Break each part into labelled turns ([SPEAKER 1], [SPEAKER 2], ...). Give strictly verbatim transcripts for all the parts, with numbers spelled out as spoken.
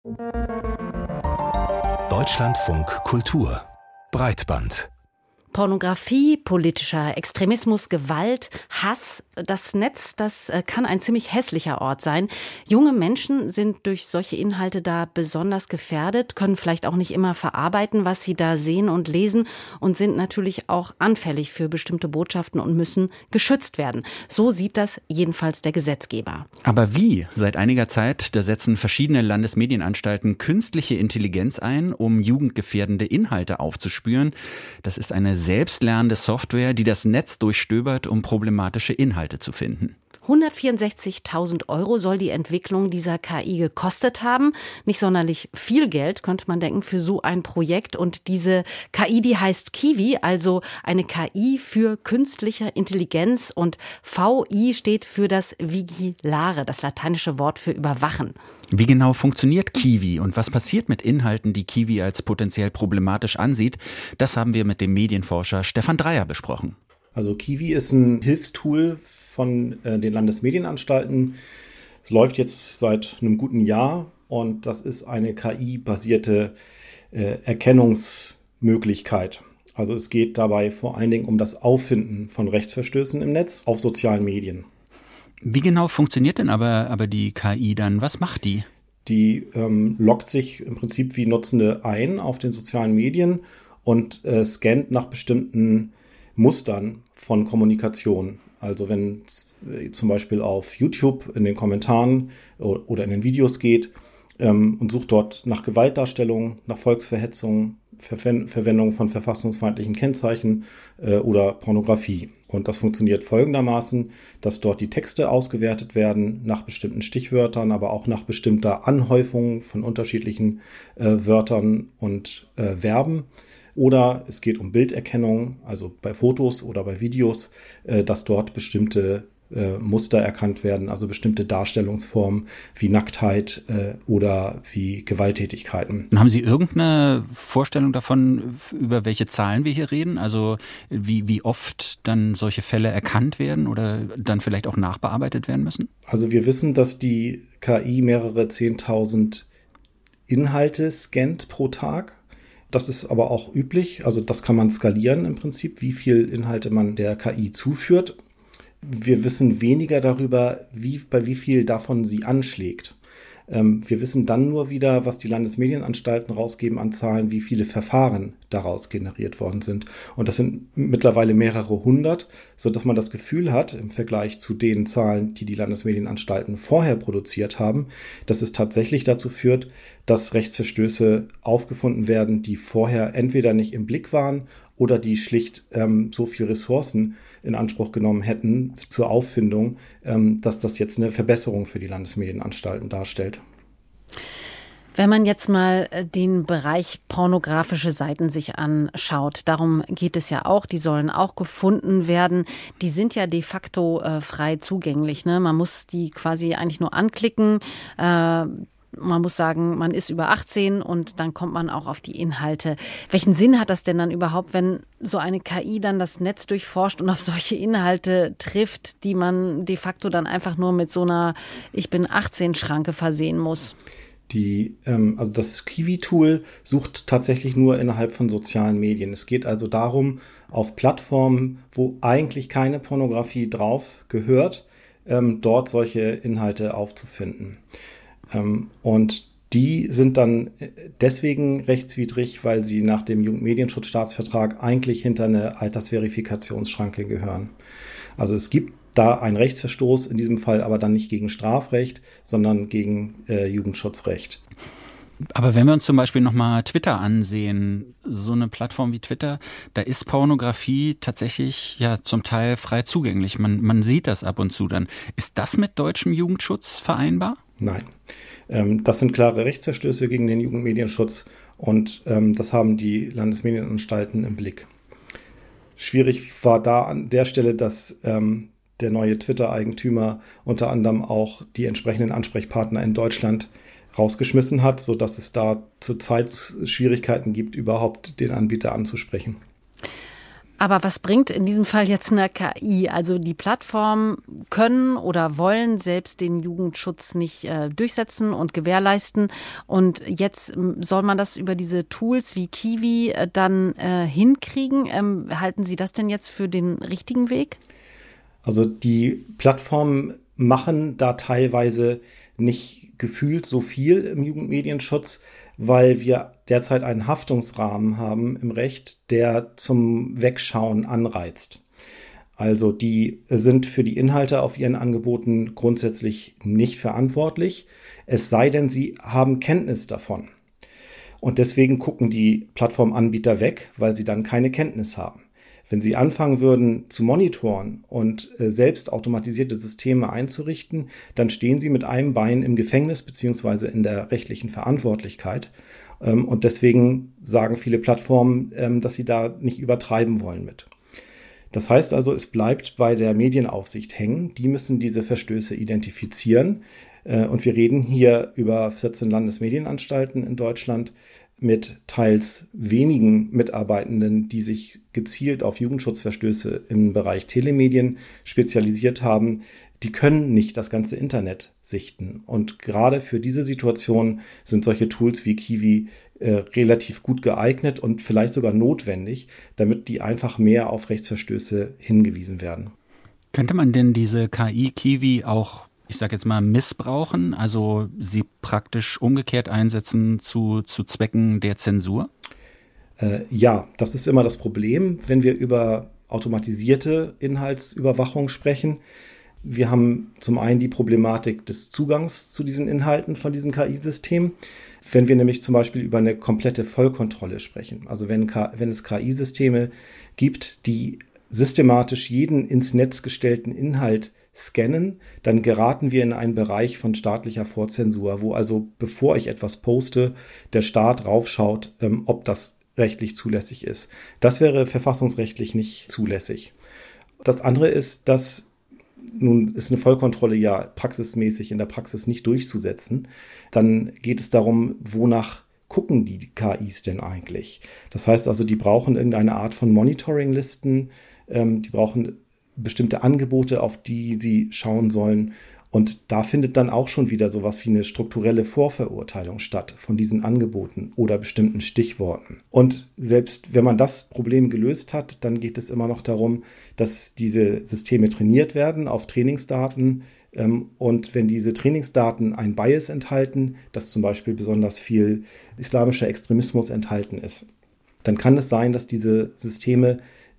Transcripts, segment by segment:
[SPEAKER 1] Deutschlandfunk Kultur Breitband.
[SPEAKER 2] Pornografie, politischer Extremismus, Gewalt, Hass. Das Netz, das kann ein ziemlich hässlicher Ort sein. Junge Menschen sind durch solche Inhalte da besonders gefährdet, können vielleicht auch nicht immer verarbeiten, was sie da sehen und lesen und sind natürlich auch anfällig für bestimmte Botschaften und müssen geschützt werden. So sieht das jedenfalls der Gesetzgeber.
[SPEAKER 3] Aber wie? Seit einiger Zeit, da setzen verschiedene Landesmedienanstalten künstliche Intelligenz ein, um jugendgefährdende Inhalte aufzuspüren. Das ist eine selbstlernende Software, die das Netz durchstöbert, um problematische Inhalte zu finden.
[SPEAKER 2] hundertvierundsechzigtausend Euro soll die Entwicklung dieser K I gekostet haben. Nicht sonderlich viel Geld, könnte man denken, für so ein Projekt. Und diese K I, die heißt Kiwi, also eine K I für künstliche Intelligenz. Und V I steht für das Vigilare, das lateinische Wort für überwachen.
[SPEAKER 3] Wie genau funktioniert Kiwi und was passiert mit Inhalten, die Kiwi als potenziell problematisch ansieht? Das haben wir mit dem Medienforscher Stefan Dreier besprochen.
[SPEAKER 4] Also Kiwi ist ein Hilfstool von äh, den Landesmedienanstalten. Es läuft jetzt seit einem guten Jahr und das ist eine K I-basierte äh, Erkennungsmöglichkeit. Also es geht dabei vor allen Dingen um das Auffinden von Rechtsverstößen im Netz auf sozialen Medien.
[SPEAKER 3] Wie genau funktioniert denn aber, aber die K I dann? Was macht die?
[SPEAKER 4] Die ähm, loggt sich im Prinzip wie Nutzende ein auf den sozialen Medien und äh, scannt nach bestimmten Mustern von Kommunikation. Also wenn es zum Beispiel auf YouTube in den Kommentaren oder in den Videos geht ähm, und sucht dort nach Gewaltdarstellung, nach Volksverhetzung, Ver- Verwendung von verfassungsfeindlichen Kennzeichen äh, oder Pornografie. Und das funktioniert folgendermaßen, dass dort die Texte ausgewertet werden nach bestimmten Stichwörtern, aber auch nach bestimmter Anhäufung von unterschiedlichen äh, Wörtern und äh, Verben. Oder es geht um Bilderkennung, also bei Fotos oder bei Videos, äh, dass dort bestimmte äh, Muster erkannt werden, also bestimmte Darstellungsformen wie Nacktheit äh, oder wie Gewalttätigkeiten.
[SPEAKER 3] Haben Sie irgendeine Vorstellung davon, über welche Zahlen wir hier reden? Also wie, wie oft dann solche Fälle erkannt werden oder dann vielleicht auch nachbearbeitet werden müssen?
[SPEAKER 4] Also wir wissen, dass die K I mehrere zehntausend Inhalte scannt pro Tag. Das ist aber auch üblich, also das kann man skalieren im Prinzip, wie viel Inhalte man der K I zuführt. Wir wissen weniger darüber, wie, bei wie viel davon sie anschlägt. Ähm, wir wissen dann nur wieder, was die Landesmedienanstalten rausgeben an Zahlen, wie viele Verfahren daraus generiert worden sind. Und das sind mittlerweile mehrere hundert, sodass man das Gefühl hat, im Vergleich zu den Zahlen, die die Landesmedienanstalten vorher produziert haben, dass es tatsächlich dazu führt, dass Rechtsverstöße aufgefunden werden, die vorher entweder nicht im Blick waren oder die schlicht ähm, so viel Ressourcen in Anspruch genommen hätten zur Auffindung, ähm, dass das jetzt eine Verbesserung für die Landesmedienanstalten darstellt.
[SPEAKER 2] Wenn man jetzt mal den Bereich pornografische Seiten sich anschaut, darum geht es ja auch, die sollen auch gefunden werden. Die sind ja de facto äh, frei zugänglich, ne? Man muss die quasi eigentlich nur anklicken. Äh, Man muss sagen, man ist über achtzehn und dann kommt man auch auf die Inhalte. Welchen Sinn hat das denn dann überhaupt, wenn so eine K I dann das Netz durchforscht und auf solche Inhalte trifft, die man de facto dann einfach nur mit so einer Ich bin achtzehn Schranke versehen muss?
[SPEAKER 4] Die, ähm, also das Kiwi-Tool sucht tatsächlich nur innerhalb von sozialen Medien. Es geht also darum, auf Plattformen, wo eigentlich keine Pornografie drauf gehört, ähm, dort solche Inhalte aufzufinden. Ähm, und die sind dann deswegen rechtswidrig, weil sie nach dem Jugendmedienschutzstaatsvertrag eigentlich hinter eine Altersverifikationsschranke gehören. Also es gibt da einen Rechtsverstoß, in diesem Fall aber dann nicht gegen Strafrecht, sondern gegen äh, Jugendschutzrecht.
[SPEAKER 3] Aber wenn wir uns zum Beispiel nochmal Twitter ansehen, so eine Plattform wie Twitter, da ist Pornografie tatsächlich ja zum Teil frei zugänglich. Man, man sieht das ab und zu dann. Ist das mit deutschem Jugendschutz vereinbar?
[SPEAKER 4] Nein. Ähm, das sind klare Rechtsverstöße gegen den Jugendmedienschutz und ähm, das haben die Landesmedienanstalten im Blick. Schwierig war da an der Stelle, dass ähm, der neue Twitter-Eigentümer unter anderem auch die entsprechenden Ansprechpartner in Deutschland rausgeschmissen hat, sodass es da zurzeit Schwierigkeiten gibt, überhaupt den Anbieter anzusprechen.
[SPEAKER 2] Aber was bringt in diesem Fall jetzt eine K I? Also die Plattformen können oder wollen selbst den Jugendschutz nicht äh, durchsetzen und gewährleisten. Und jetzt soll man das über diese Tools wie Kiwi äh, dann äh, hinkriegen. Ähm, halten Sie das denn jetzt für den richtigen Weg?
[SPEAKER 4] Also die Plattformen machen da teilweise nicht gefühlt so viel im Jugendmedienschutz, weil wir derzeit einen Haftungsrahmen haben im Recht, der zum Wegschauen anreizt. Also die sind für die Inhalte auf ihren Angeboten grundsätzlich nicht verantwortlich, es sei denn, sie haben Kenntnis davon. Und deswegen gucken die Plattformanbieter weg, weil sie dann keine Kenntnis haben. Wenn sie anfangen würden zu monitoren und äh, selbst automatisierte Systeme einzurichten, dann stehen sie mit einem Bein im Gefängnis beziehungsweise in der rechtlichen Verantwortlichkeit. Ähm, und deswegen sagen viele Plattformen, ähm, dass sie da nicht übertreiben wollen mit. Das heißt also, es bleibt bei der Medienaufsicht hängen. Die müssen diese Verstöße identifizieren. Äh, und wir reden hier über vierzehn Landesmedienanstalten in Deutschland mit teils wenigen Mitarbeitenden, die sich gezielt auf Jugendschutzverstöße im Bereich Telemedien spezialisiert haben. Die können nicht das ganze Internet sichten. Und gerade für diese Situation sind solche Tools wie Kiwi äh, relativ gut geeignet und vielleicht sogar notwendig, damit die einfach mehr auf Rechtsverstöße hingewiesen werden.
[SPEAKER 3] Könnte man denn diese K I Kiwi auch, ich sage jetzt mal, missbrauchen, also sie praktisch umgekehrt einsetzen zu, zu Zwecken der Zensur?
[SPEAKER 4] Äh, ja, das ist immer das Problem, wenn wir über automatisierte Inhaltsüberwachung sprechen. Wir haben zum einen die Problematik des Zugangs zu diesen Inhalten von diesen K I-Systemen. Wenn wir nämlich zum Beispiel über eine komplette Vollkontrolle sprechen, also wenn, wenn es K I-Systeme gibt, die systematisch jeden ins Netz gestellten Inhalt scannen, dann geraten wir in einen Bereich von staatlicher Vorzensur, wo also, bevor ich etwas poste, der Staat raufschaut, ähm, ob das rechtlich zulässig ist. Das wäre verfassungsrechtlich nicht zulässig. Das andere ist, dass nun ist eine Vollkontrolle ja praxismäßig in der Praxis nicht durchzusetzen. Dann geht es darum, wonach gucken die K Is denn eigentlich? Das heißt also, die brauchen irgendeine Art von Monitoring-Listen, ähm, die brauchen bestimmte Angebote, auf die sie schauen sollen. Und da findet dann auch schon wieder sowas wie eine strukturelle Vorverurteilung statt von diesen Angeboten oder bestimmten Stichworten. Und selbst wenn man das Problem gelöst hat, dann geht es immer noch darum, dass diese Systeme trainiert werden auf Trainingsdaten. Und wenn diese Trainingsdaten ein Bias enthalten, dass zum Beispiel besonders viel islamischer Extremismus enthalten ist, dann kann es sein, dass diese Systeme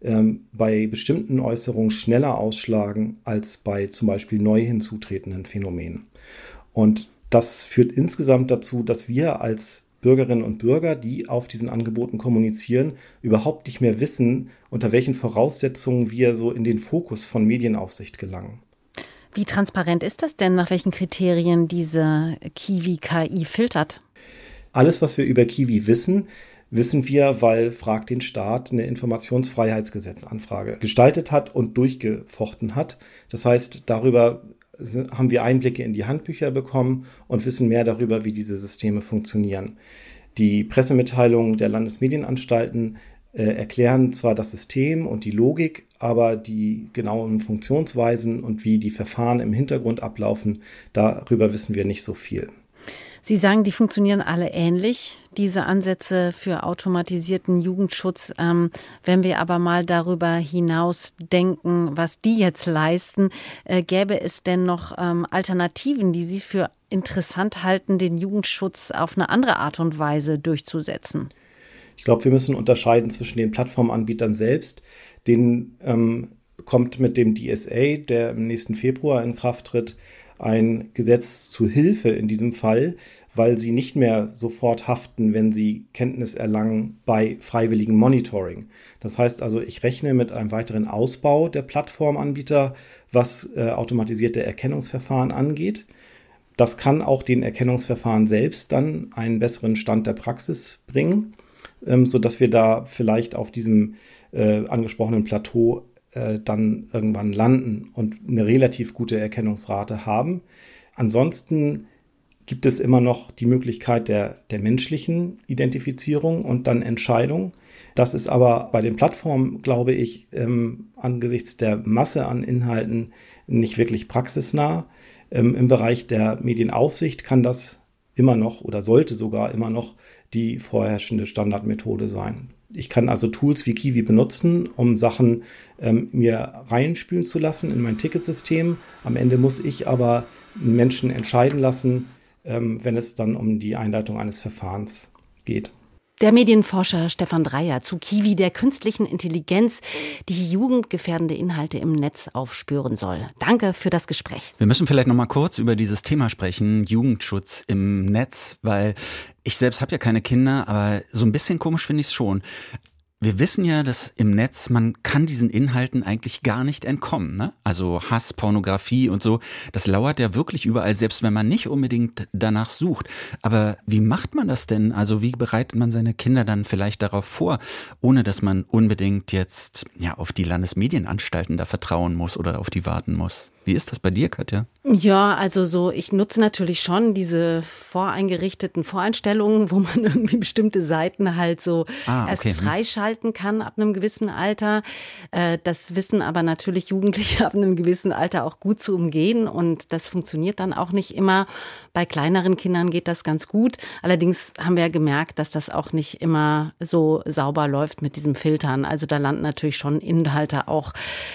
[SPEAKER 4] bei bestimmten Äußerungen schneller ausschlagen als bei zum Beispiel neu hinzutretenden Phänomenen. Und das führt insgesamt dazu, dass wir als Bürgerinnen und Bürger, die auf diesen Angeboten kommunizieren, überhaupt nicht mehr wissen, unter welchen Voraussetzungen wir so in den Fokus von Medienaufsicht gelangen.
[SPEAKER 2] Wie transparent ist das denn, nach welchen Kriterien diese Kiwi K I filtert?
[SPEAKER 4] Alles, was wir über Kiwi wissen, wissen wir, weil Frag den Staat eine Informationsfreiheitsgesetzanfrage gestaltet hat und durchgefochten hat. Das heißt, darüber haben wir Einblicke in die Handbücher bekommen und wissen mehr darüber, wie diese Systeme funktionieren. Die Pressemitteilungen der Landesmedienanstalten äh, erklären zwar das System und die Logik, aber die genauen Funktionsweisen und wie die Verfahren im Hintergrund ablaufen, darüber wissen wir nicht so viel.
[SPEAKER 2] Sie sagen, die funktionieren alle ähnlich, diese Ansätze für automatisierten Jugendschutz. Ähm, wenn wir aber mal darüber hinaus denken, was die jetzt leisten, äh, gäbe es denn noch ähm, Alternativen, die Sie für interessant halten, den Jugendschutz auf eine andere Art und Weise durchzusetzen?
[SPEAKER 4] Ich glaube, wir müssen unterscheiden zwischen den Plattformanbietern selbst. Denen ähm, kommt mit dem D S A, der im nächsten Februar in Kraft tritt, ein Gesetz zur Hilfe in diesem Fall, weil sie nicht mehr sofort haften, wenn sie Kenntnis erlangen bei freiwilligem Monitoring. Das heißt also, ich rechne mit einem weiteren Ausbau der Plattformanbieter, was äh, automatisierte Erkennungsverfahren angeht. Das kann auch den Erkennungsverfahren selbst dann einen besseren Stand der Praxis bringen, ähm, sodass wir da vielleicht auf diesem äh, angesprochenen Plateau dann irgendwann landen und eine relativ gute Erkennungsrate haben. Ansonsten gibt es immer noch die Möglichkeit der, der menschlichen Identifizierung und dann Entscheidung. Das ist aber bei den Plattformen, glaube ich, ähm, angesichts der Masse an Inhalten nicht wirklich praxisnah. Ähm, im Bereich der Medienaufsicht kann das immer noch oder sollte sogar immer noch die vorherrschende Standardmethode sein. Ich kann also Tools wie Kiwi benutzen, um Sachen ähm, mir reinspülen zu lassen in mein Ticketsystem. Am Ende muss ich aber Menschen entscheiden lassen, ähm, wenn es dann um die Einleitung eines Verfahrens geht.
[SPEAKER 2] Der Medienforscher Stefan Dreier zu Kiwi, der künstlichen Intelligenz, die jugendgefährdende Inhalte im Netz aufspüren soll. Danke für das Gespräch.
[SPEAKER 3] Wir müssen vielleicht noch mal kurz über dieses Thema sprechen, Jugendschutz im Netz, weil ich selbst habe ja keine Kinder, aber so ein bisschen komisch finde ich es schon. Wir wissen ja, dass im Netz, man kann diesen Inhalten eigentlich gar nicht entkommen, ne? Also Hass, Pornografie und so, das lauert ja wirklich überall, selbst wenn man nicht unbedingt danach sucht. Aber wie macht man das denn? Also wie bereitet man seine Kinder dann vielleicht darauf vor, ohne dass man unbedingt jetzt ja auf die Landesmedienanstalten da vertrauen muss oder auf die warten muss? Wie ist das bei dir, Katja?
[SPEAKER 2] Ja, also so, ich nutze natürlich schon diese voreingerichteten Voreinstellungen, wo man irgendwie bestimmte Seiten halt so ah, okay. erst freischalten kann ab einem gewissen Alter. Das wissen aber natürlich Jugendliche ab einem gewissen Alter auch gut zu umgehen und das funktioniert dann auch nicht immer. Bei kleineren Kindern geht das ganz gut. Allerdings haben wir ja gemerkt, dass das auch nicht immer so sauber läuft mit diesem Filtern. Also da landen natürlich schon Inhalte auch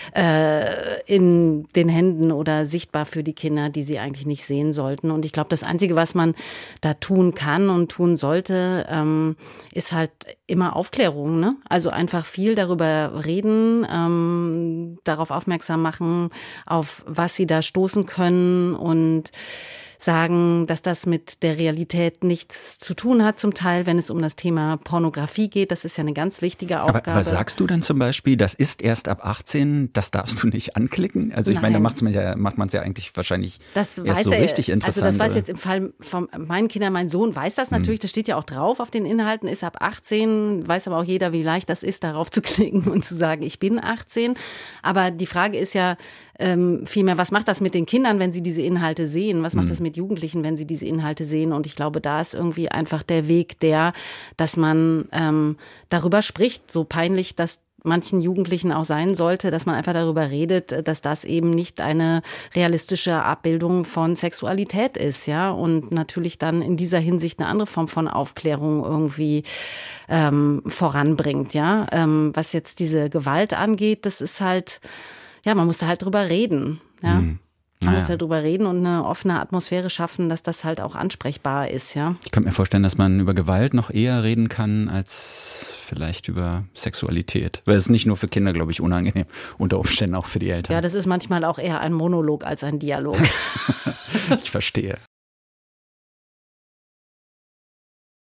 [SPEAKER 2] äh, in den Händen oder sichtbar für die Kinder, die sie eigentlich nicht sehen sollten. Und ich glaube, das Einzige, was man da tun kann und tun sollte, ähm, ist halt immer Aufklärung, ne? Also einfach viel darüber reden, ähm, darauf aufmerksam machen, auf was sie da stoßen können und sagen, dass das mit der Realität nichts zu tun hat, zum Teil, wenn es um das Thema Pornografie geht. Das ist ja eine ganz wichtige Aufgabe.
[SPEAKER 3] Aber, aber sagst du dann zum Beispiel, das ist erst ab achtzehn, das darfst du nicht anklicken? Also ich Nein. meine, da macht's man ja, macht man es ja eigentlich wahrscheinlich das erst so er, richtig interessant.
[SPEAKER 2] Also das weiß
[SPEAKER 3] oder?
[SPEAKER 2] Jetzt im Fall von meinen Kindern, mein Sohn weiß das natürlich, hm. das steht ja auch drauf auf den Inhalten, ist ab achtzehn, weiß aber auch jeder, wie leicht das ist, darauf zu klicken und zu sagen, ich bin achtzehn. Aber die Frage ist ja ähm, vielmehr, was macht das mit den Kindern, wenn sie diese Inhalte sehen? Was macht hm. das mit Jugendlichen, wenn sie diese Inhalte sehen? Und ich glaube, da ist irgendwie einfach der Weg der, dass man ähm, darüber spricht, so peinlich das manchen Jugendlichen auch sein sollte, dass man einfach darüber redet, dass das eben nicht eine realistische Abbildung von Sexualität ist, ja, und natürlich dann in dieser Hinsicht eine andere Form von Aufklärung irgendwie ähm, voranbringt, ja. Ähm, was jetzt diese Gewalt angeht, das ist halt, ja, man muss da halt drüber reden, ja. Hm. Man naja. muss ja drüber reden und eine offene Atmosphäre schaffen, dass das halt auch ansprechbar ist, ja.
[SPEAKER 3] Ich könnte mir vorstellen, dass man über Gewalt noch eher reden kann als vielleicht über Sexualität. Weil es ist nicht nur für Kinder, glaube ich, unangenehm, unter Umständen auch für die Eltern.
[SPEAKER 2] Ja, das ist manchmal auch eher ein Monolog als ein Dialog.
[SPEAKER 3] Ich verstehe.